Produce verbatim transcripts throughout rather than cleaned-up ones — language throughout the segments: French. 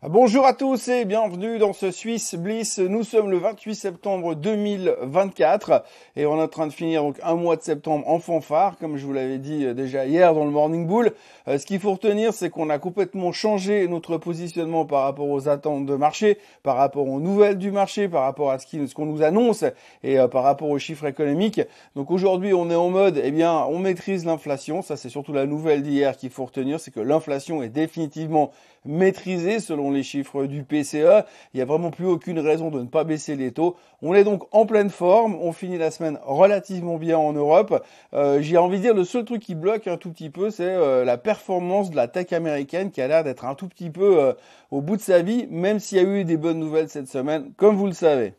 Bonjour à tous et bienvenue dans ce Swiss Bliss. Nous sommes le vingt-huit septembre deux mille vingt-quatre et on est en train de finir donc un mois de septembre en fanfare, comme je vous l'avais dit déjà hier dans le Morning Bull. Euh, ce qu'il faut retenir, c'est qu'on a complètement changé notre positionnement par rapport aux attentes de marché, par rapport aux nouvelles du marché, par rapport à ce qui, ce qu'on nous annonce et euh, par rapport aux chiffres économiques. Donc aujourd'hui, on est en mode, eh bien, on maîtrise l'inflation. Ça, c'est surtout la nouvelle d'hier qu'il faut retenir, c'est que l'inflation est définitivement maîtrisée selon les chiffres du P C E. Il n'y a vraiment plus aucune raison de ne pas baisser les taux. On est donc en pleine forme. On finit la semaine relativement bien en Europe. Euh, j'ai envie de dire, le seul truc qui bloque un tout petit peu, c'est euh, la performance de la tech américaine qui a l'air d'être un tout petit peu euh, au bout de sa vie, même s'il y a eu des bonnes nouvelles cette semaine, comme vous le savez.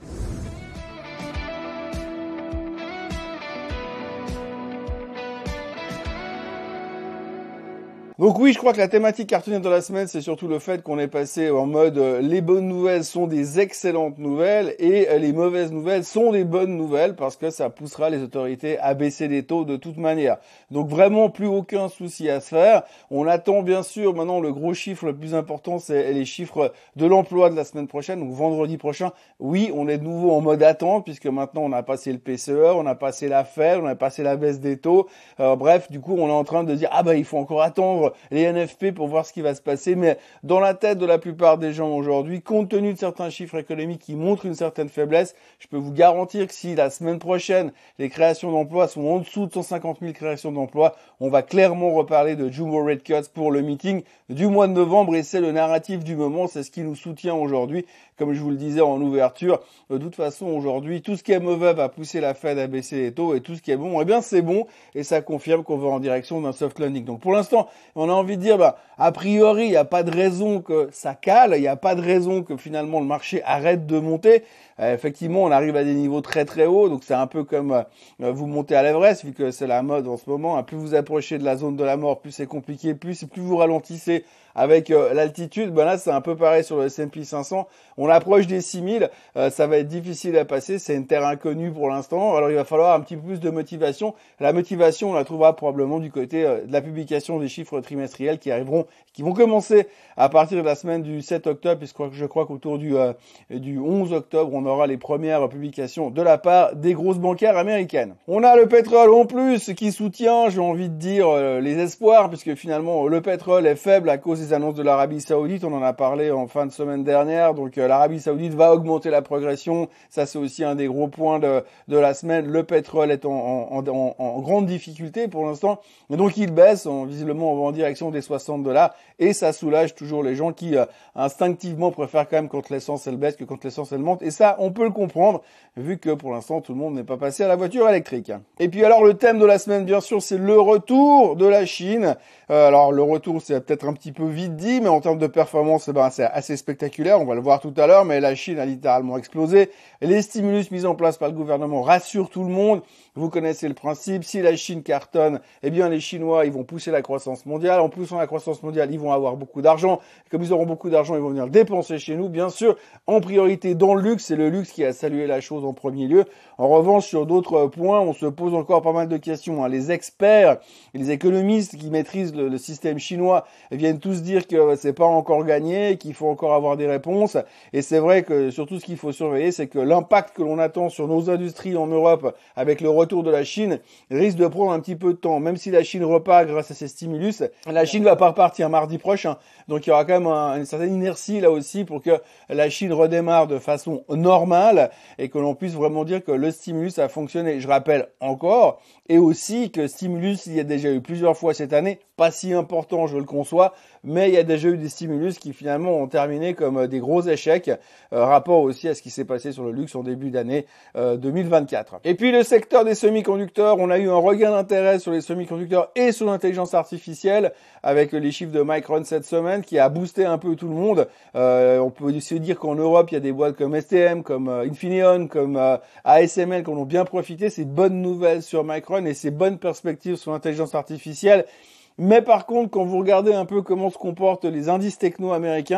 Donc oui, je crois que la thématique cartonnière de la semaine, c'est surtout le fait qu'on est passé en mode euh, les bonnes nouvelles sont des excellentes nouvelles et euh, les mauvaises nouvelles sont des bonnes nouvelles parce que ça poussera les autorités à baisser les taux de toute manière. Donc vraiment plus aucun souci à se faire. On attend bien sûr maintenant le gros chiffre le plus important, c'est les chiffres de l'emploi de la semaine prochaine, donc vendredi prochain. Oui, on est de nouveau en mode attente puisque maintenant on a passé le P C E, on a passé la Fed, on a passé la baisse des taux. Euh, bref, du coup, on est en train de dire ah bah il faut encore attendre les N F P pour voir ce qui va se passer, mais dans la tête de la plupart des gens aujourd'hui, compte tenu de certains chiffres économiques qui montrent une certaine faiblesse, je peux vous garantir que si la semaine prochaine, les créations d'emplois sont en dessous de cent cinquante mille créations d'emplois, on va clairement reparler de Jumbo Rate Cuts pour le meeting du mois de novembre et c'est le narratif du moment, c'est ce qui nous soutient aujourd'hui. Comme je vous le disais en ouverture, de toute façon aujourd'hui, tout ce qui est mauvais va pousser la Fed à baisser les taux et tout ce qui est bon, eh bien c'est bon et ça confirme qu'on va en direction d'un soft landing. Donc pour l'instant, on a envie de dire, bah, a priori, il n'y a pas de raison que ça cale, il n'y a pas de raison que finalement le marché arrête de monter. Euh, effectivement, on arrive à des niveaux très très hauts, donc c'est un peu comme euh, vous montez à l'Everest, vu que c'est la mode en ce moment. Hein, plus vous approchez de la zone de la mort, plus c'est compliqué, plus plus vous ralentissez avec euh, l'altitude. Ben là, c'est un peu pareil sur le S and P cinq cents. On approche des six mille, euh, ça va être difficile à passer, c'est une terre inconnue pour l'instant. Alors il va falloir un petit peu plus de motivation. La motivation, on la trouvera probablement du côté euh, de la publication des chiffres trimestriels qui arriveront, qui vont commencer à partir de la semaine du sept octobre, puisque je crois qu'autour du euh, du onze octobre, on aura les premières publications de la part des grosses bancaires américaines. On a le pétrole en plus qui soutient, j'ai envie de dire, euh, les espoirs, puisque finalement le pétrole est faible à cause des annonces de l'Arabie Saoudite. On en a parlé en fin de semaine dernière. Donc euh, l'Arabie Saoudite va augmenter la progression. Ça, c'est aussi un des gros points de, de la semaine. Le pétrole est en, en, en, en grande difficulté pour l'instant. Et donc il baisse. On, visiblement, on va en direction des soixante dollars. Et ça soulage toujours les gens qui euh, instinctivement préfèrent quand même quand l'essence elle baisse que quand l'essence elle monte. Et ça, on peut le comprendre, vu que pour l'instant, tout le monde n'est pas passé à la voiture électrique. Et puis alors, le thème de la semaine, bien sûr, c'est le retour de la Chine. Euh, alors, le retour, c'est peut-être un petit peu vite dit, mais en termes de performance, eh ben, c'est assez spectaculaire. On va le voir tout à l'heure, mais la Chine a littéralement explosé. Les stimulus mis en place par le gouvernement rassurent tout le monde. Vous connaissez le principe. Si la Chine cartonne, eh bien, les Chinois, ils vont pousser la croissance mondiale. En poussant la croissance mondiale, ils vont avoir beaucoup d'argent. Comme ils auront beaucoup d'argent, ils vont venir le dépenser chez nous, bien sûr, en priorité dans le luxe. C'est le luxe qui a salué la chose en premier lieu. En revanche, sur d'autres points, on se pose encore pas mal de questions. Hein. Les experts, les économistes qui maîtrisent le, le système chinois viennent tous dire que c'est pas encore gagné, qu'il faut encore avoir des réponses. Et c'est vrai que surtout ce qu'il faut surveiller, c'est que l'impact que l'on attend sur nos industries en Europe avec le retour de la Chine risque de prendre un petit peu de temps. Même si la Chine repart grâce à ses stimulus, la Chine va pas repartir mardi prochain. Donc il y aura quand même un, une certaine inertie là aussi pour que la Chine redémarre de façon normale et que l'on puisse vraiment dire que le stimulus a fonctionné. Je rappelle encore, et aussi que stimulus, il y a déjà eu plusieurs fois cette année, pas si important, je le conçois, mais il y a déjà eu des stimulus qui finalement ont terminé comme des gros échecs, euh, rapport aussi à ce qui s'est passé sur le luxe en début d'année euh, deux mille vingt-quatre. Et puis le secteur des semi-conducteurs, on a eu un regain d'intérêt sur les semi-conducteurs et sur l'intelligence artificielle avec les chiffres de Micron cette semaine qui a boosté un peu tout le monde. Euh, on peut aussi dire qu'en Europe, il y a des boîtes comme S T M, comme euh, Infineon, comme euh, A S M L qui en ont bien profité. C'est bonnes nouvelles sur Micron et c'est bonnes perspectives sur l'intelligence artificielle. Mais par contre, quand vous regardez un peu comment se comportent les indices techno américains,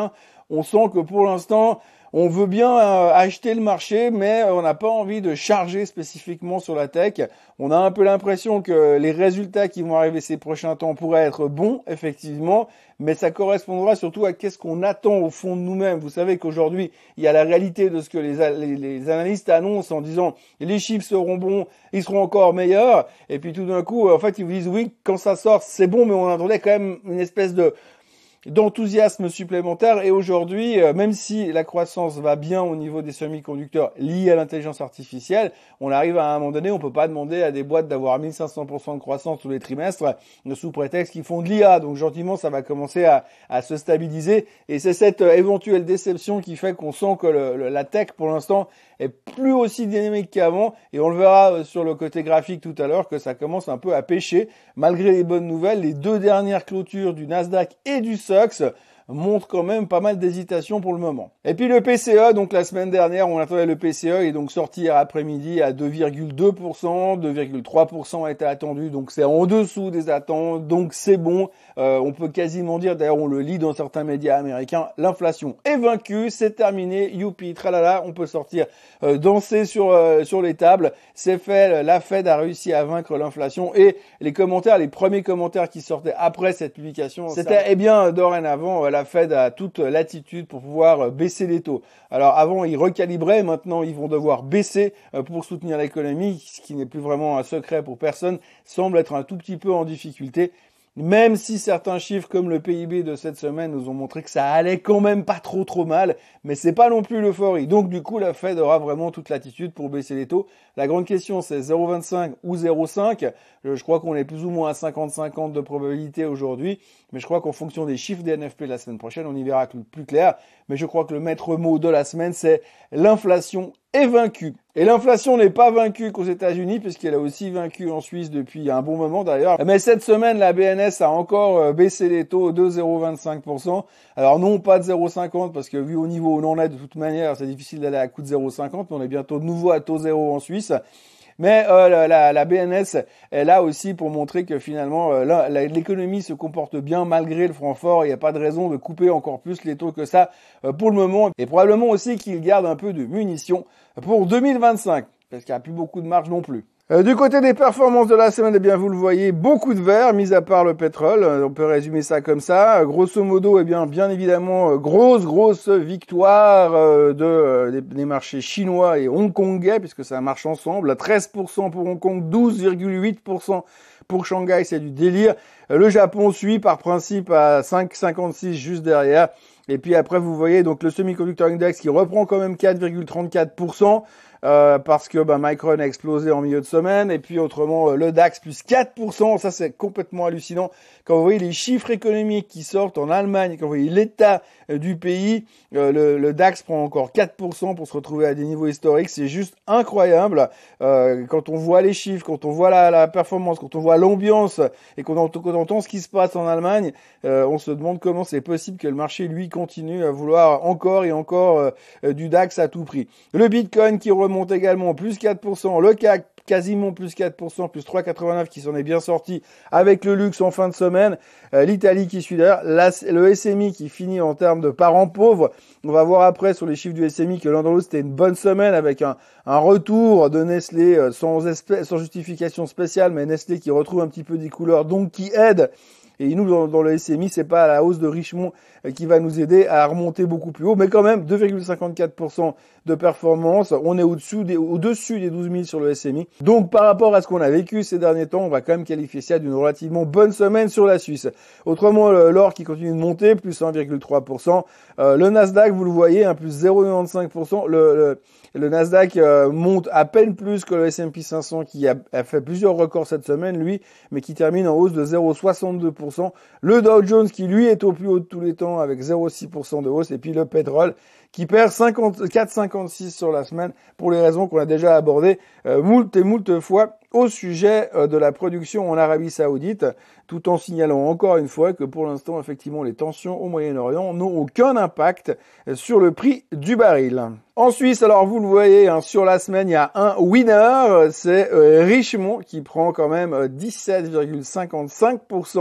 On sent que pour l'instant, on veut bien euh, acheter le marché, mais on n'a pas envie de charger spécifiquement sur la tech. On a un peu l'impression que les résultats qui vont arriver ces prochains temps pourraient être bons, effectivement, mais ça correspondra surtout à qu'est-ce qu'on attend au fond de nous-mêmes. Vous savez qu'aujourd'hui, il y a la réalité de ce que les, les, les analystes annoncent en disant les chiffres seront bons, ils seront encore meilleurs, et puis tout d'un coup, en fait, ils vous disent oui, quand ça sort, c'est bon, mais on attendait quand même une espèce de d'enthousiasme supplémentaire. Et aujourd'hui, même si la croissance va bien au niveau des semi-conducteurs liés à l'intelligence artificielle, on arrive à un moment donné, on peut pas demander à des boîtes d'avoir mille cinq cents pour cent de croissance tous les trimestres sous prétexte qu'ils font de l'I A. Donc gentiment, ça va commencer à, à se stabiliser. Et c'est cette éventuelle déception qui fait qu'on sent que le, le, la tech, pour l'instant, est plus aussi dynamique qu'avant. Et on le verra sur le côté graphique tout à l'heure que ça commence un peu à pêcher. Malgré les bonnes nouvelles, les deux dernières clôtures du Nasdaq et du S O X montre quand même pas mal d'hésitation pour le moment. Et puis le P C E, donc la semaine dernière, on attendait le P C E, il est donc sorti hier après-midi à deux virgule deux pour cent, deux virgule trois pour cent était attendu, donc c'est en dessous des attentes, donc c'est bon. Euh, on peut quasiment dire, d'ailleurs on le lit dans certains médias américains, l'inflation est vaincue, c'est terminé, youpi, tralala, on peut sortir euh, danser sur euh, sur les tables, c'est fait, la Fed a réussi à vaincre l'inflation. Et les commentaires, les premiers commentaires qui sortaient après cette publication, c'était, eh bien, dorénavant, la Fed a toute latitude pour pouvoir baisser les taux. Alors avant, ils recalibraient, maintenant ils vont devoir baisser pour soutenir l'économie, ce qui n'est plus vraiment un secret pour personne, semble être un tout petit peu en difficulté. Même si certains chiffres comme le P I B de cette semaine nous ont montré que ça allait quand même pas trop trop mal, mais c'est pas non plus l'euphorie. Donc du coup, la Fed aura vraiment toute l'attitude pour baisser les taux. La grande question, c'est zéro virgule vingt-cinq ou zéro virgule cinq. Je crois qu'on est plus ou moins à cinquante cinquante de probabilité aujourd'hui, mais je crois qu'en fonction des chiffres des N F P la semaine prochaine, on y verra plus clair. Mais je crois que le maître mot de la semaine, c'est l'inflation est vaincue. Et l'inflation n'est pas vaincue qu'aux États-Unis, puisqu'elle a aussi vaincu en Suisse depuis un bon moment d'ailleurs. Mais cette semaine, la B N S a encore baissé les taux de zéro virgule vingt-cinq pour cent. Alors non, pas de zéro virgule cinquante, parce que vu au niveau où l'on est, de toute manière, c'est difficile d'aller à coup de zéro virgule cinquante, mais on est bientôt de nouveau à taux zéro en Suisse. Mais euh, la, la, la B N S est là aussi pour montrer que finalement euh, la, la, l'économie se comporte bien malgré le franc fort. Il n'y a pas de raison de couper encore plus les taux que ça euh, pour le moment. Et probablement aussi qu'il garde un peu de munitions pour deux mille vingt-cinq, parce qu'il n'y a plus beaucoup de marge non plus. Euh, du côté des performances de la semaine, eh bien vous le voyez, beaucoup de vert, mis à part le pétrole. Euh, on peut résumer ça comme ça. Euh, grosso modo, eh bien bien évidemment, euh, grosse grosse victoire euh, de euh, des, des marchés chinois et hongkongais, puisque ça marche ensemble. treize pour cent pour Hong Kong, douze virgule huit pour cent pour Shanghai, c'est du délire. Euh, le Japon suit par principe à cinq virgule cinquante-six juste derrière. Et puis après, vous voyez donc le Semiconductor Index qui reprend quand même quatre virgule trente-quatre pour cent. Euh, parce que bah, Micron a explosé en milieu de semaine, et puis autrement le DAX plus quatre pour cent, ça c'est complètement hallucinant. Quand vous voyez les chiffres économiques qui sortent en Allemagne, quand vous voyez l'état euh, du pays, euh, le, le DAX prend encore quatre pour cent pour se retrouver à des niveaux historiques, c'est juste incroyable. Euh, quand on voit les chiffres, quand on voit la, la performance, quand on voit l'ambiance, et qu'on entend, qu'on entend ce qui se passe en Allemagne, euh, on se demande comment c'est possible que le marché, lui, continue à vouloir encore et encore euh, du DAX à tout prix. Le Bitcoin qui remonte monte également plus quatre pour cent, le C A C quasiment plus quatre pour cent, plus trois virgule quatre-vingt-neuf qui s'en est bien sorti avec le luxe en fin de semaine, euh, l'Italie qui suit derrière, la, le S M I qui finit en termes de parents pauvres. On va voir après sur les chiffres du S M I que l'an dernier c'était une bonne semaine avec un, un retour de Nestlé euh, sans, espèce, sans justification spéciale, mais Nestlé qui retrouve un petit peu des couleurs, donc qui aide. Et nous, dans, dans le S M I, c'est pas la hausse de Richemont qui va nous aider à remonter beaucoup plus haut, mais quand même deux virgule cinquante-quatre pour cent de performance. On est au-dessus des, au-dessus des douze mille sur le S M I. Donc, par rapport à ce qu'on a vécu ces derniers temps, on va quand même qualifier ça d'une relativement bonne semaine sur la Suisse. Autrement, l'or qui continue de monter, plus un virgule trois pour cent. Euh, le Nasdaq, vous le voyez, hein, plus zéro virgule quatre-vingt-quinze pour cent. Le, le, le Nasdaq euh, monte à peine plus que le S and P cinq cents qui a, a fait plusieurs records cette semaine, lui, mais qui termine en hausse de zéro virgule soixante-deux pour cent. Le Dow Jones qui, lui, est au plus haut de tous les temps avec zéro virgule six pour cent de hausse. Et puis le pétrole qui perd cinquante-quatre virgule cinquante-six sur la semaine pour les raisons qu'on a déjà abordées euh, moult et moult fois au sujet euh, de la production en Arabie Saoudite, tout en signalant encore une fois que pour l'instant, effectivement, les tensions au Moyen-Orient n'ont aucun impact sur le prix du baril. En Suisse, alors vous le voyez, hein, sur la semaine, il y a un winner, c'est euh, Richemont qui prend quand même dix-sept virgule cinquante-cinq pour cent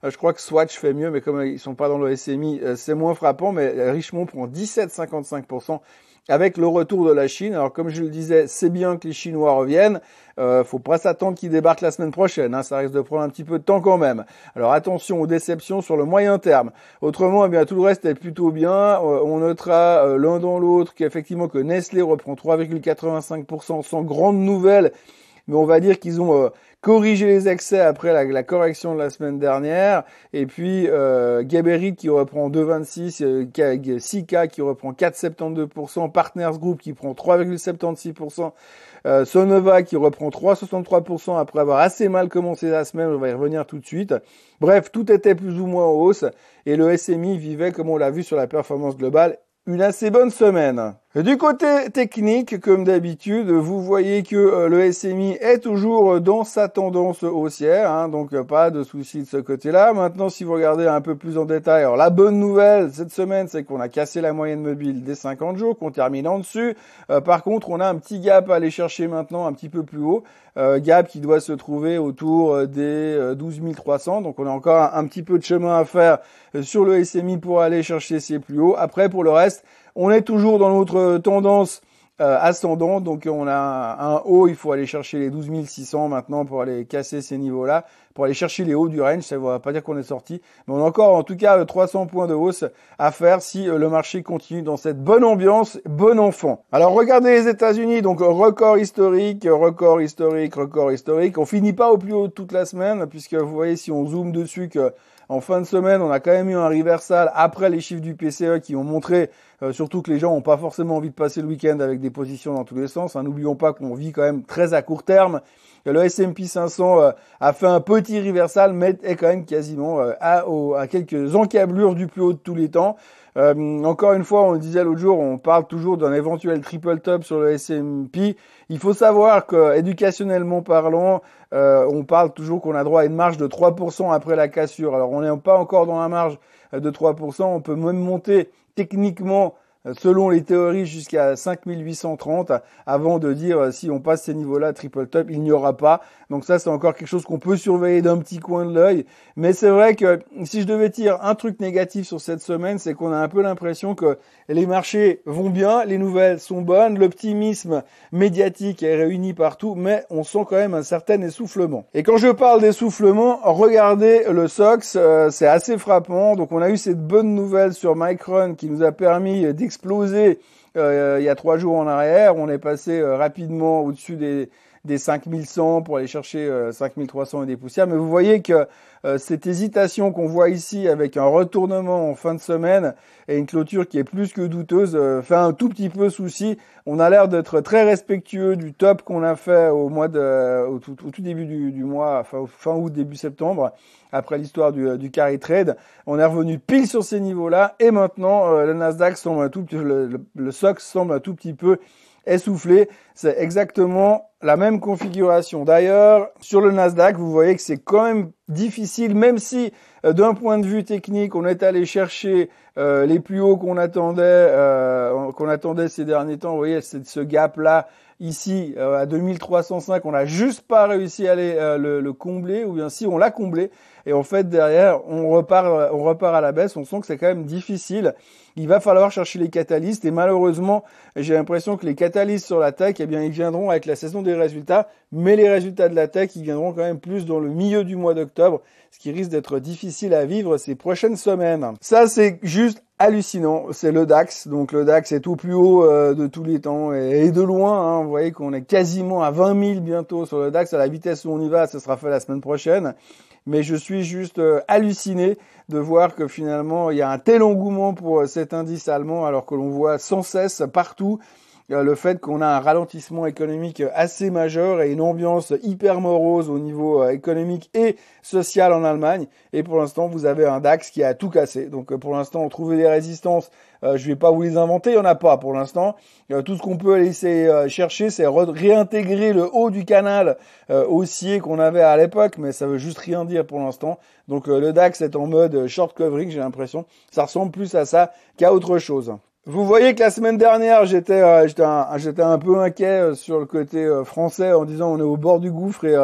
je crois que Swatch fait mieux, mais comme ils sont pas dans le S M I, c'est moins frappant. Mais Richemont prend dix-sept virgule cinquante-cinq pour cent avec le retour de la Chine. Alors comme je le disais, c'est bien que les Chinois reviennent. Euh, faut pas s'attendre qu'ils débarquent la semaine prochaine. Hein, ça risque de prendre un petit peu de temps quand même. Alors attention aux déceptions sur le moyen terme. Autrement, eh bien tout le reste est plutôt bien. Euh, on notera euh, l'un dans l'autre qu'effectivement que Nestlé reprend trois virgule quatre-vingt-cinq pour cent sans grande nouvelle. Mais on va dire qu'ils ont euh, corrigé les excès après la, la correction de la semaine dernière. Et puis euh, Geberit qui reprend deux virgule vingt-six, euh, Sika qui reprend quatre virgule soixante-douze pour cent, Partners Group qui prend trois virgule soixante-seize pour cent, euh, Sonova qui reprend trois virgule soixante-trois pour cent après avoir assez mal commencé la semaine. On va y revenir tout de suite. Bref, tout était plus ou moins en hausse et le S M I vivait, comme on l'a vu sur la performance globale, une assez bonne semaine. Du côté technique, comme d'habitude, vous voyez que euh, le S M I est toujours dans sa tendance haussière, hein, donc euh, pas de souci de ce côté-là. Maintenant, si vous regardez un peu plus en détail, alors la bonne nouvelle cette semaine, c'est qu'on a cassé la moyenne mobile des cinquante jours, qu'on termine en dessus. Euh, par contre, on a un petit gap à aller chercher maintenant, un petit peu plus haut, euh, gap qui doit se trouver autour des euh, douze mille trois cents. Donc, on a encore un, un petit peu de chemin à faire euh, sur le S M I pour aller chercher ces plus hauts. Après, pour le reste, on est toujours dans notre tendance euh, ascendante, donc on a un, un haut, il faut aller chercher les douze mille six cents maintenant pour aller casser ces niveaux-là, pour aller chercher les hauts du range. Ça ne va pas dire qu'on est sorti, mais on a encore en tout cas trois cents points de hausse à faire si euh, le marché continue dans cette bonne ambiance, bon enfant. Alors regardez les États-Unis, donc record historique, record historique, record historique. On finit pas au plus haut toute la semaine, puisque vous voyez si on zoome dessus que en fin de semaine, on a quand même eu un reversal après les chiffres du P C E qui ont montré euh, surtout que les gens n'ont pas forcément envie de passer le week-end avec des positions dans tous les sens. Hein. N'oublions pas qu'on vit quand même très à court terme. Le S and P cinq cents euh, a fait un petit reversal, mais est quand même quasiment euh, à, au, à quelques encablures du plus haut de tous les temps. Euh, encore une fois, on le disait l'autre jour, on parle toujours d'un éventuel triple top sur le S and P. Il faut savoir que, éducationnellement parlant, euh, on parle toujours qu'on a droit à une marge de trois pour cent après la cassure. Alors, on n'est pas encore dans la marge de trois pour cent. On peut même monter techniquement, selon les théories, jusqu'à cinq mille huit cent trente, avant de dire si on passe ces niveaux-là, triple top, il n'y aura pas. Donc ça, c'est encore quelque chose qu'on peut surveiller d'un petit coin de l'œil. Mais c'est vrai que si je devais dire un truc négatif sur cette semaine, c'est qu'on a un peu l'impression que les marchés vont bien, les nouvelles sont bonnes, l'optimisme médiatique est réuni partout, mais on sent quand même un certain essoufflement. Et quand je parle d'essoufflement, regardez le S O X, euh, c'est assez frappant. Donc on a eu cette bonne nouvelle sur Micron qui nous a permis d'exploser euh, il y a trois jours en arrière. On est passé euh, rapidement au-dessus des des cinq mille cent pour aller chercher euh, cinq mille trois cents et des poussières. Mais vous voyez que euh, cette hésitation qu'on voit ici avec un retournement en fin de semaine et une clôture qui est plus que douteuse euh, fait un tout petit peu souci. On a l'air d'être très respectueux du top qu'on a fait au mois de, au tout, au tout début du, du mois, fin, fin août, début septembre, après l'histoire du, du carry trade. On est revenu pile sur ces niveaux-là et maintenant euh, le Nasdaq semble un tout, le, le, le S O X semble un tout petit peu essoufflé. C'est exactement la même configuration. D'ailleurs, sur le Nasdaq, vous voyez que c'est quand même difficile, même si euh, d'un point de vue technique, on est allé chercher euh, les plus hauts qu'on attendait, euh, qu'on attendait ces derniers temps. Vous voyez, c'est ce gap-là ici euh, à deux mille trois cent cinq, on n'a juste pas réussi à aller, euh, le, le combler, ou bien si on l'a comblé, et en fait derrière on repart, on repart à la baisse. On sent que c'est quand même difficile. Il va falloir chercher les catalystes, et malheureusement, j'ai l'impression que les catalystes sur la tech, eh bien, ils viendront avec la saison des résultats, mais les résultats de la tech, ils viendront quand même plus dans le milieu du mois d'octobre, ce qui risque d'être difficile à vivre ces prochaines semaines. Ça, c'est juste hallucinant. C'est le DAX. Donc, le DAX est au plus haut euh, de tous les temps et, et de loin. Hein, vous voyez qu'on est quasiment à vingt mille bientôt sur le DAX. À la vitesse où on y va, ce sera fait la semaine prochaine. Mais je suis juste euh, halluciné de voir que finalement, il y a un tel engouement pour euh, cet indice allemand, alors que l'on voit sans cesse partout euh, le fait qu'on a un ralentissement économique assez majeur et une ambiance hyper morose au niveau euh, économique et social en Allemagne. Et pour l'instant, vous avez un DAX qui a tout cassé. Donc euh, pour l'instant, on trouve des résistances. Euh, je vais pas vous les inventer, il y en a pas pour l'instant. Euh, tout ce qu'on peut essayer euh, chercher, c'est réintégrer le haut du canal euh, haussier qu'on avait à l'époque, mais ça veut juste rien dire pour l'instant. Donc euh, le DAX est en mode short covering, j'ai l'impression. Ça ressemble plus à ça qu'à autre chose. Vous voyez que la semaine dernière, j'étais euh, j'étais un, j'étais un peu inquiet euh, sur le côté euh, français en disant on est au bord du gouffre et euh,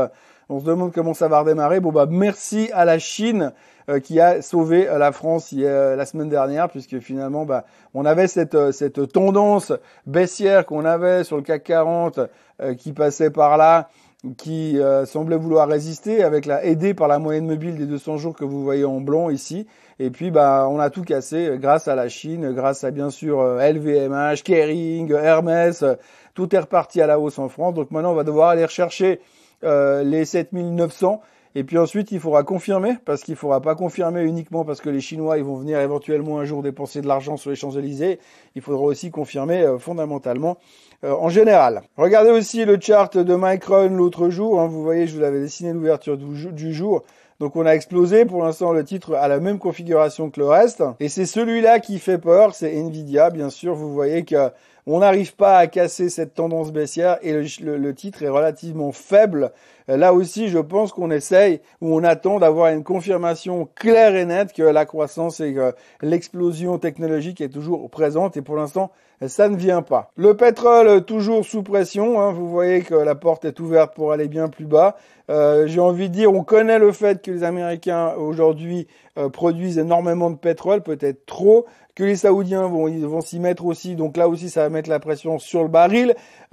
On se demande comment ça va redémarrer. Bon, bah, merci à la Chine euh, qui a sauvé euh, la France il y a, la semaine dernière, puisque finalement, bah, on avait cette, euh, cette tendance baissière qu'on avait sur le C A C quarante euh, qui passait par là, qui euh, semblait vouloir résister, avec la aidée par la moyenne mobile des deux cents jours que vous voyez en blanc ici. Et puis, bah, on a tout cassé grâce à la Chine, grâce à bien sûr euh, L V M H, Kering, Hermès. Euh, tout est reparti à la hausse en France. Donc maintenant, on va devoir aller rechercher euh, les sept mille neuf cents. Et puis ensuite, il faudra confirmer, parce qu'il ne faudra pas confirmer uniquement parce que les Chinois ils vont venir éventuellement un jour dépenser de l'argent sur les Champs-Élysées. Il faudra aussi confirmer euh, fondamentalement euh, en général. Regardez aussi le chart de Micron l'autre jour. Hein, vous voyez, je vous l'avais dessiné l'ouverture du, du jour. Donc on a explosé. Pour l'instant, le titre a la même configuration que le reste. Et c'est celui-là qui fait peur, c'est Nvidia. Bien sûr, vous voyez que on n'arrive pas à casser cette tendance baissière et le, le, le titre est relativement faible. Là aussi, je pense qu'on essaye ou on attend d'avoir une confirmation claire et nette que la croissance et que l'explosion technologique est toujours présente et pour l'instant, ça ne vient pas. Le pétrole toujours sous pression. Hein, vous voyez que la porte est ouverte pour aller bien plus bas. Euh, j'ai envie de dire, on connaît le fait que les Américains aujourd'hui euh, produisent énormément de pétrole, peut-être trop, que les Saoudiens vont, ils vont s'y mettre aussi. Donc là aussi, ça va mettre la pression sur le baril.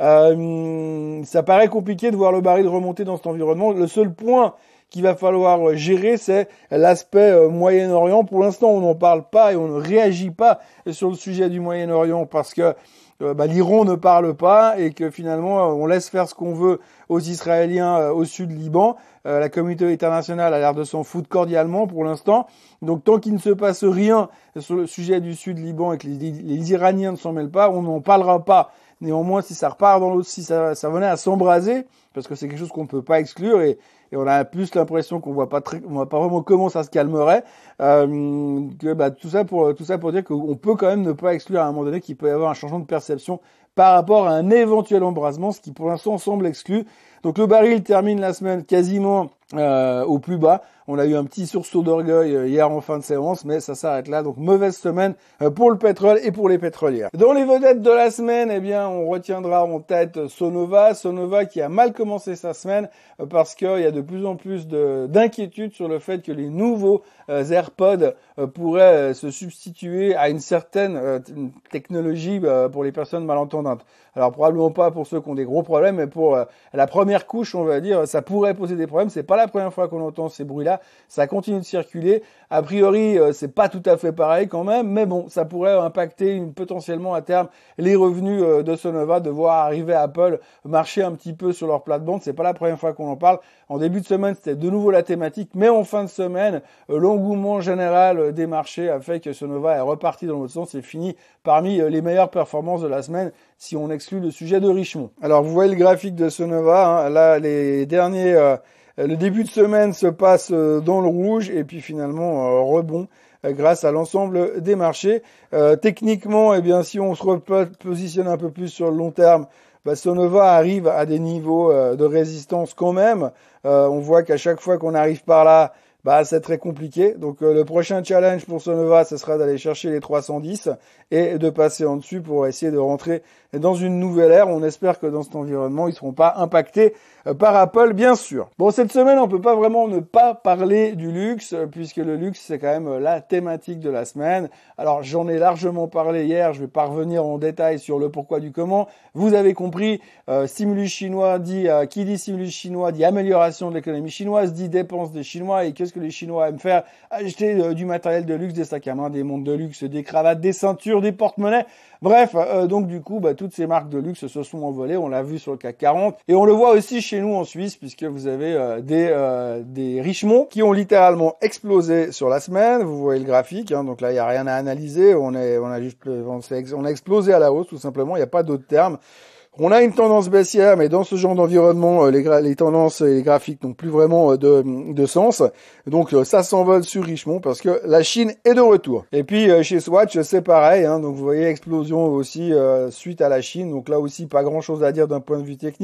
Euh, ça paraît compliqué de voir le baril remonter dans cet environnement. Le seul point qu'il va falloir gérer, c'est l'aspect euh, Moyen-Orient. Pour l'instant, on n'en parle pas et on ne réagit pas sur le sujet du Moyen-Orient parce que euh, bah, l'Iran ne parle pas et que finalement, on laisse faire ce qu'on veut aux Israéliens euh, au sud Liban. Euh, la communauté internationale a l'air de s'en foutre cordialement pour l'instant. Donc tant qu'il ne se passe rien sur le sujet du sud Liban et que les, les Iraniens ne s'en mêlent pas, on n'en parlera pas. Néanmoins, si ça repart dans l'autre, si ça, ça venait à s'embraser, parce que c'est quelque chose qu'on ne peut pas exclure et, et on a plus l'impression qu'on voit pas très, on voit pas vraiment comment ça se calmerait, euh, que bah, tout ça pour tout ça pour dire qu'on peut quand même ne pas exclure à un moment donné qu'il peut y avoir un changement de perception par rapport à un éventuel embrasement, ce qui pour l'instant semble exclu. Donc le baril termine la semaine quasiment euh, au plus bas. On a eu un petit sursaut d'orgueil hier en fin de séance, mais ça s'arrête là. Donc mauvaise semaine pour le pétrole et pour les pétrolières. Dans les vedettes de la semaine, eh bien, on retiendra en tête Sonova. Sonova qui a mal commencé sa semaine parce qu'il y a de plus en plus de, d'inquiétudes sur le fait que les nouveaux euh, AirPods euh, pourraient euh, se substituer à une certaine euh, technologie euh, pour les personnes malentendantes. Alors probablement pas pour ceux qui ont des gros problèmes, mais pour euh, la première couche, on va dire, ça pourrait poser des problèmes. C'est pas la première fois qu'on entend ces bruits-là. Ça continue de circuler. A priori, euh, c'est pas tout à fait pareil quand même, mais bon, ça pourrait impacter une, potentiellement à terme les revenus euh, de Sonova, de voir arriver Apple marcher un petit peu sur leur plate-bande. C'est pas la première fois qu'on en parle. En début de semaine, c'était de nouveau la thématique, mais en fin de semaine, euh, l'engouement général euh, des marchés a fait que Sonova est reparti dans l'autre sens et fini parmi euh, les meilleures performances de la semaine si on exclut le sujet de Richemont. Alors, vous voyez le graphique de Sonova, hein, là, les derniers... Euh, Le début de semaine se passe dans le rouge et puis finalement rebond grâce à l'ensemble des marchés. Euh, techniquement, eh bien, si on se repositionne un peu plus sur le long terme, bah, Sonova arrive à des niveaux euh, de résistance quand même. Euh, on voit qu'à chaque fois qu'on arrive par là, bah c'est très compliqué. Donc euh, le prochain challenge pour Sonova, ce sera d'aller chercher les trois cent dix et de passer en dessus pour essayer de rentrer dans une nouvelle ère. On espère que dans cet environnement, ils seront pas impactés euh, par Apple, bien sûr. Bon, cette semaine, on peut pas vraiment ne pas parler du luxe, euh, puisque le luxe, c'est quand même euh, la thématique de la semaine. Alors, j'en ai largement parlé hier, je vais pas revenir en détail sur le pourquoi du comment. Vous avez compris, euh, stimulus chinois dit, euh, qui dit stimulus chinois dit amélioration de l'économie chinoise, dit dépenses des Chinois, et qu'est-ce que les Chinois aiment faire? Acheter euh, du matériel de luxe, des sacs à main, des montres de luxe, des cravates, des ceintures, des porte-monnaies. Bref, euh, donc du coup, bah, toutes ces marques de luxe se sont envolées. On l'a vu sur le C A C quarante et on le voit aussi chez nous en Suisse, puisque vous avez euh, des euh, des Richemont qui ont littéralement explosé sur la semaine. Vous voyez le graphique, hein, donc là il y a rien à analyser. On est, on a juste, on, on a explosé à la hausse tout simplement. Il n'y a pas d'autre terme. On a une tendance baissière, mais dans ce genre d'environnement, les, les tendances et les graphiques n'ont plus vraiment de, de sens. Donc ça s'envole sur Richemont parce que la Chine est de retour. Et puis chez Swatch, c'est pareil. Hein, donc vous voyez explosion aussi euh, suite à la Chine. Donc là aussi, pas grand-chose à dire d'un point de vue technique.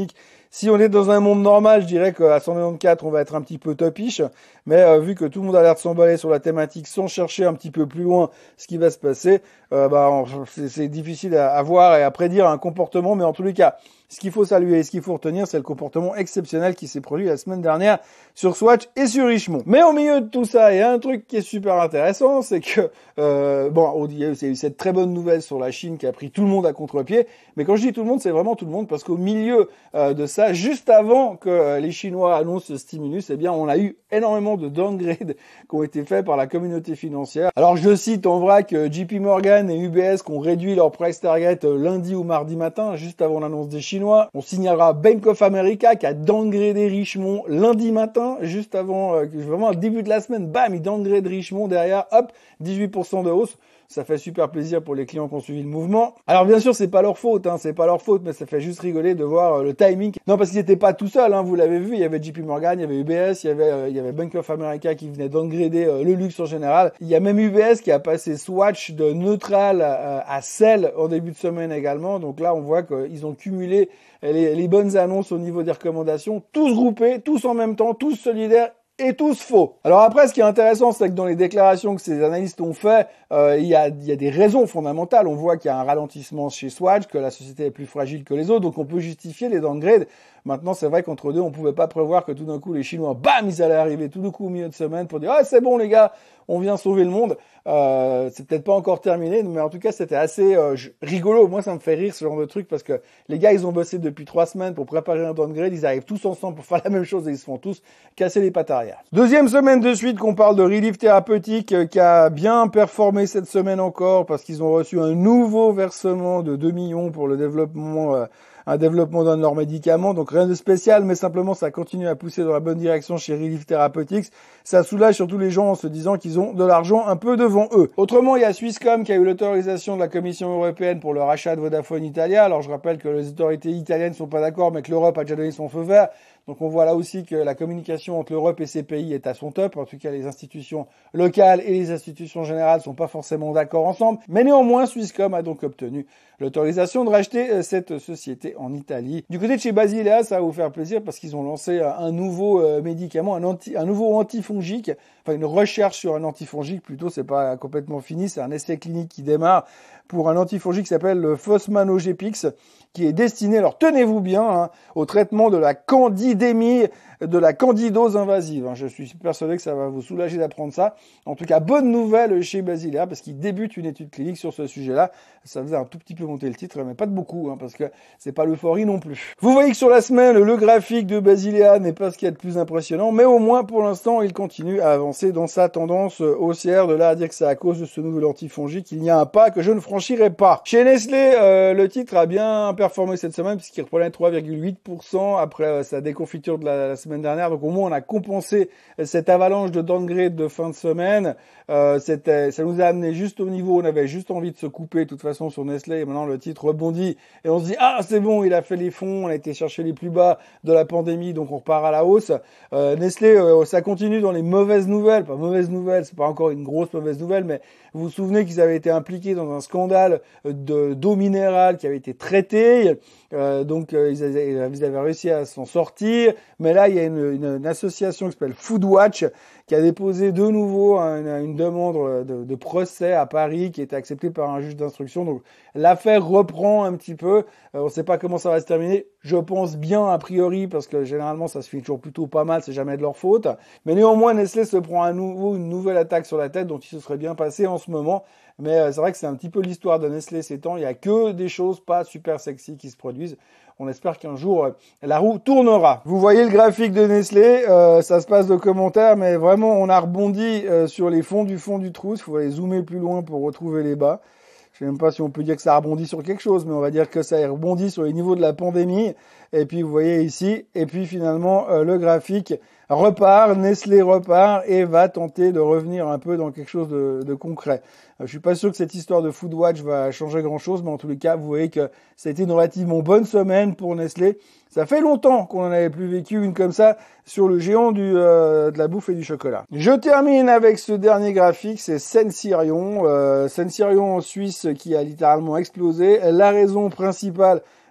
Si on est dans un monde normal, je dirais qu'à cent quatre-vingt-quatorze, on va être un petit peu topish. Mais euh, vu que tout le monde a l'air de s'emballer sur la thématique sans chercher un petit peu plus loin ce qui va se passer, euh, bah, c'est difficile à, à voir et à prédire un comportement. Mais en tous les cas, ce qu'il faut saluer et ce qu'il faut retenir, c'est le comportement exceptionnel qui s'est produit la semaine dernière sur Swatch et sur Richemont. Mais au milieu de tout ça, il y a un truc qui est super intéressant, c'est que, euh, bon, il y a eu cette très bonne nouvelle sur la Chine qui a pris tout le monde à contre-pied. Mais quand je dis tout le monde, c'est vraiment tout le monde, parce qu'au milieu euh, de ça, juste avant que euh, les Chinois annoncent ce stimulus, eh bien, on a eu énormément de downgrades qui ont été faits par la communauté financière. Alors, je cite en vrac euh, J P Morgan et U B S qui ont réduit leur price target euh, lundi ou mardi matin, juste avant l'annonce des Chinois. On signalera Bank of America qui a downgradé Richemont lundi matin, juste avant, euh, vraiment au début de la semaine, bam, il downgrade Richemont derrière, hop, dix-huit pour cent de hausse. Ça fait super plaisir pour les clients qui ont suivi le mouvement. Alors bien sûr, c'est pas leur faute, hein, c'est pas leur faute, mais ça fait juste rigoler de voir euh, le timing. Non, parce qu'ils n'étaient pas tout seuls, hein, vous l'avez vu, il y avait J P Morgan, il y avait U B S, il y avait, euh, il y avait Bank of America qui venait downgrader euh, le luxe en général. Il y a même U B S qui a passé Swatch de neutral euh, à sell en début de semaine également. Donc là, on voit qu'ils ont cumulé les, les bonnes annonces au niveau des recommandations, tous groupés, tous en même temps, tous solidaires et tous faux. Alors après, ce qui est intéressant, c'est que dans les déclarations que ces analystes ont fait, euh, il y a, il y a des raisons fondamentales. On voit qu'il y a un ralentissement chez Swatch, que la société est plus fragile que les autres, donc on peut justifier les downgrades. Maintenant, c'est vrai qu'entre deux, on pouvait pas prévoir que tout d'un coup, les Chinois, bam, ils allaient arriver tout d'un coup au milieu de semaine pour dire « Ah, c'est bon les gars, on vient sauver le monde ». Euh, c'est peut-être pas encore terminé, mais en tout cas, c'était assez euh, rigolo. Moi, ça me fait rire ce genre de truc parce que les gars, ils ont bossé depuis trois semaines pour préparer un downgrade. Ils arrivent tous ensemble pour faire la même chose et ils se font tous casser les pattes arrière. Deuxième semaine de suite qu'on parle de Relief Thérapeutique euh, qui a bien performé cette semaine encore parce qu'ils ont reçu un nouveau versement de deux millions pour le développement euh, un développement d'un de leurs médicaments, donc rien de spécial, mais simplement ça continue à pousser dans la bonne direction chez Relief Therapeutics. Ça soulage surtout les gens en se disant qu'ils ont de l'argent un peu devant eux. Autrement, il y a Swisscom qui a eu l'autorisation de la Commission européenne pour le rachat de Vodafone Italia. Alors je rappelle que les autorités italiennes sont pas d'accord, mais que l'Europe a déjà donné son feu vert. Donc on voit là aussi que la communication entre l'Europe et ces pays est à son top. En tout cas, les institutions locales et les institutions générales sont pas forcément d'accord ensemble. Mais néanmoins, Swisscom a donc obtenu l'autorisation de racheter cette société en Italie. Du côté de chez Basilea, ça va vous faire plaisir parce qu'ils ont lancé un nouveau médicament, un, anti, un nouveau antifongique, enfin une recherche sur un antifongique plutôt, c'est pas complètement fini, c'est un essai clinique qui démarre pour un antifongique qui s'appelle le Fosmanogepix, qui est destiné, alors tenez-vous bien, hein, au traitement de la candidémie, de la candidose invasive. Je suis persuadé que ça va vous soulager d'apprendre ça. En tout cas, bonne nouvelle chez Basilea, parce qu'ils débutent une étude clinique sur ce sujet-là. Ça faisait un tout petit peu monter le titre, mais pas de beaucoup, hein, parce que c'est pas l'euphorie non plus. Vous voyez que sur la semaine, le graphique de Basilea n'est pas ce qu'il y a de plus impressionnant, mais au moins, pour l'instant, il continue à avancer dans sa tendance haussière. De là à dire que c'est à cause de ce nouvel antifongique, il y a un pas que je ne franchirai pas. Chez Nestlé, euh, le titre a bien performé cette semaine, puisqu'il reprenait trois virgule huit pour cent après euh, sa déconfiture de la, la semaine dernière. Donc au moins, on a compensé cette avalanche de downgrade de fin de semaine. Euh, c'était, ça nous a amené juste au niveau où on avait juste envie de se couper de toute façon sur Nestlé. Et maintenant, le titre rebondit et on se dit « Ah, c'est bon, il a fait les fonds, on a été chercher les plus bas de la pandémie, donc on repart à la hausse. Euh, » Nestlé, euh, ça continue dans les mauvaises nouvelles. Pas mauvaises nouvelles, c'est pas encore une grosse mauvaise nouvelle, mais vous vous souvenez qu'ils avaient été impliqués dans un scandale de d'eau minérale qui avait été traité. Euh, donc euh, ils, avaient, ils avaient réussi à s'en sortir, mais là il y a une, une, une association qui s'appelle Foodwatch qui a déposé de nouveau une, une demande de, de procès à Paris qui a été acceptée par un juge d'instruction. Donc l'affaire reprend un petit peu. Euh, on ne sait pas comment ça va se terminer. Je pense bien a priori parce que généralement ça se finit toujours plutôt pas mal, c'est jamais de leur faute. Mais néanmoins Nestlé se prend à nouveau une nouvelle attaque sur la tête dont il se serait bien passé en ce moment. Mais euh, c'est vrai que c'est un petit peu l'histoire de Nestlé ces temps. Il y a que des choses pas super sexy qui se produisent. On espère qu'un jour, euh, la roue tournera. Vous voyez le graphique de Nestlé, euh, ça se passe de commentaires, mais vraiment, on a rebondi euh, sur les fonds du fond du trou. Il faut aller zoomer plus loin pour retrouver les bas. Je sais même pas si on peut dire que ça a rebondi sur quelque chose, mais on va dire que ça a rebondi sur les niveaux de la pandémie. Et puis, vous voyez ici, et puis finalement, euh, le graphique repart, Nestlé repart et va tenter de revenir un peu dans quelque chose de, de concret. Euh, je suis pas sûr que cette histoire de Foodwatch va changer grand-chose, mais en tous les cas, vous voyez que ça a été une relativement bonne semaine pour Nestlé. Ça fait longtemps qu'on n'en avait plus vécu une comme ça sur le géant du, euh, de la bouffe et du chocolat. Je termine avec ce dernier graphique, c'est Sensirion. Euh, Sensirion en Suisse qui a littéralement explosé. La raison principale, il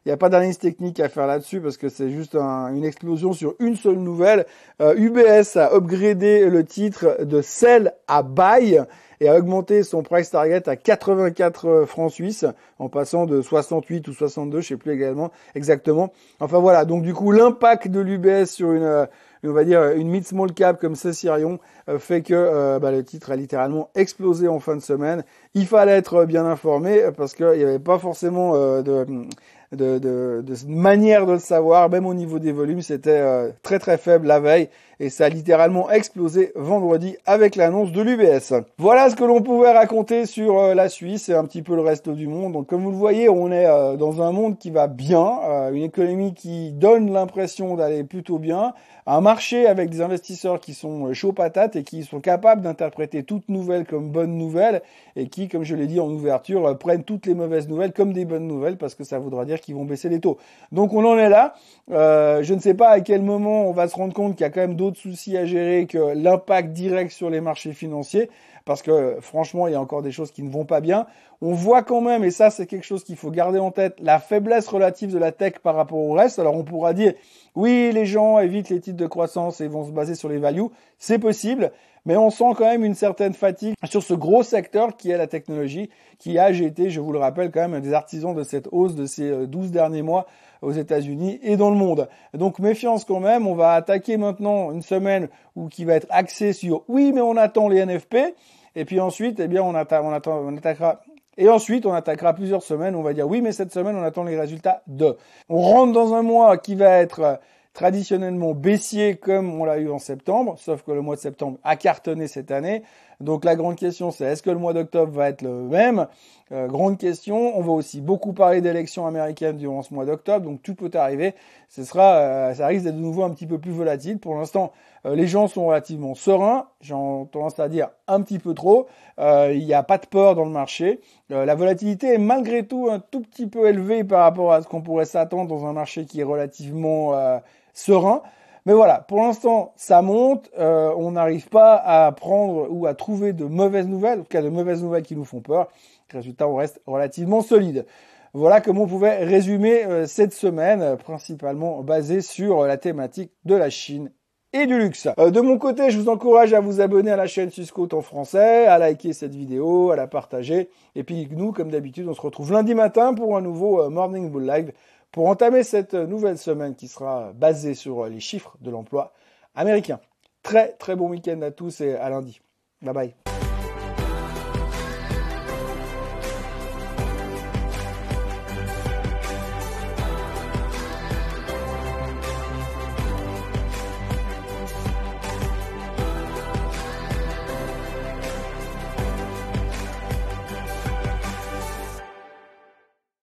Il n'y a pas d'analyse technique à faire là-dessus parce que c'est juste un, une explosion sur une seule nouvelle. Euh, U B S a upgradé le titre de sell à buy et a augmenté son price target à quatre-vingt-quatre francs suisses en passant de soixante-huit ou soixante-deux, je sais plus également exactement. Enfin voilà, donc du coup l'impact de l'U B S sur une on va dire une mid small cap comme Cerion euh, fait que euh, bah, le titre a littéralement explosé en fin de semaine. Il fallait être bien informé parce qu'il n'y avait pas forcément euh, de De, de, de manière de le savoir, même au niveau des volumes, c'était euh, très très faible la veille et ça a littéralement explosé vendredi avec l'annonce de l'U B S. Voilà ce que l'on pouvait raconter sur euh, la Suisse et un petit peu le reste du monde. Donc comme vous le voyez, on est euh, dans un monde qui va bien, euh, une économie qui donne l'impression d'aller plutôt bien, un marché avec des investisseurs qui sont chauds patates et qui sont capables d'interpréter toute nouvelle comme bonne nouvelle et qui, comme je l'ai dit en ouverture, euh, prennent toutes les mauvaises nouvelles comme des bonnes nouvelles parce que ça voudra dire qu'ils vont baisser les taux. Donc on en est là. Euh, je ne sais pas à quel moment on va se rendre compte qu'il y a quand même d'autres soucis à gérer que l'impact direct sur les marchés financiers, parce que franchement, il y a encore des choses qui ne vont pas bien. On voit quand même, et ça c'est quelque chose qu'il faut garder en tête, la faiblesse relative de la tech par rapport au reste. Alors on pourra dire, oui, les gens évitent les titres de croissance et vont se baser sur les values. C'est possible. Mais on sent quand même une certaine fatigue sur ce gros secteur qui est la technologie, qui a été, je vous le rappelle, quand même des artisans de cette hausse de ces douze derniers mois aux États-Unis et dans le monde. Donc méfiance quand même, on va attaquer maintenant une semaine où qui va être axée sur oui, mais on attend les N F P, et puis ensuite, eh bien, on, atta- on, atta- on attaquera. Et ensuite, on attaquera plusieurs semaines, on va dire oui, mais cette semaine, on attend les résultats de. On rentre dans un mois qui va être traditionnellement baissier comme on l'a eu en septembre, sauf que le mois de septembre a cartonné cette année. Donc la grande question c'est est-ce que le mois d'octobre va être le même? euh, Grande question. On va aussi beaucoup parler d'élections américaines durant ce mois d'octobre, donc tout peut arriver. Ce sera, euh, ça risque d'être de nouveau un petit peu plus volatile. Pour l'instant, euh, les gens sont relativement sereins. J'ai tendance à dire un petit peu trop. Euh, il n'y a pas de peur dans le marché. Euh, la volatilité est malgré tout un tout petit peu élevée par rapport à ce qu'on pourrait s'attendre dans un marché qui est relativement euh, serein. Mais voilà, pour l'instant, ça monte. Euh, on n'arrive pas à prendre ou à trouver de mauvaises nouvelles, en tout cas de mauvaises nouvelles qui nous font peur. Résultat, on reste relativement solide. Voilà comment on pouvait résumer euh, cette semaine, euh, principalement basée sur euh, la thématique de la Chine et du luxe. Euh, de mon côté, je vous encourage à vous abonner à la chaîne Susquote en français, à liker cette vidéo, à la partager. Et puis nous, comme d'habitude, on se retrouve lundi matin pour un nouveau euh, Morning Bull Live pour entamer cette nouvelle semaine qui sera basée sur les chiffres de l'emploi américain. Très très bon week-end à tous et à lundi. Bye bye.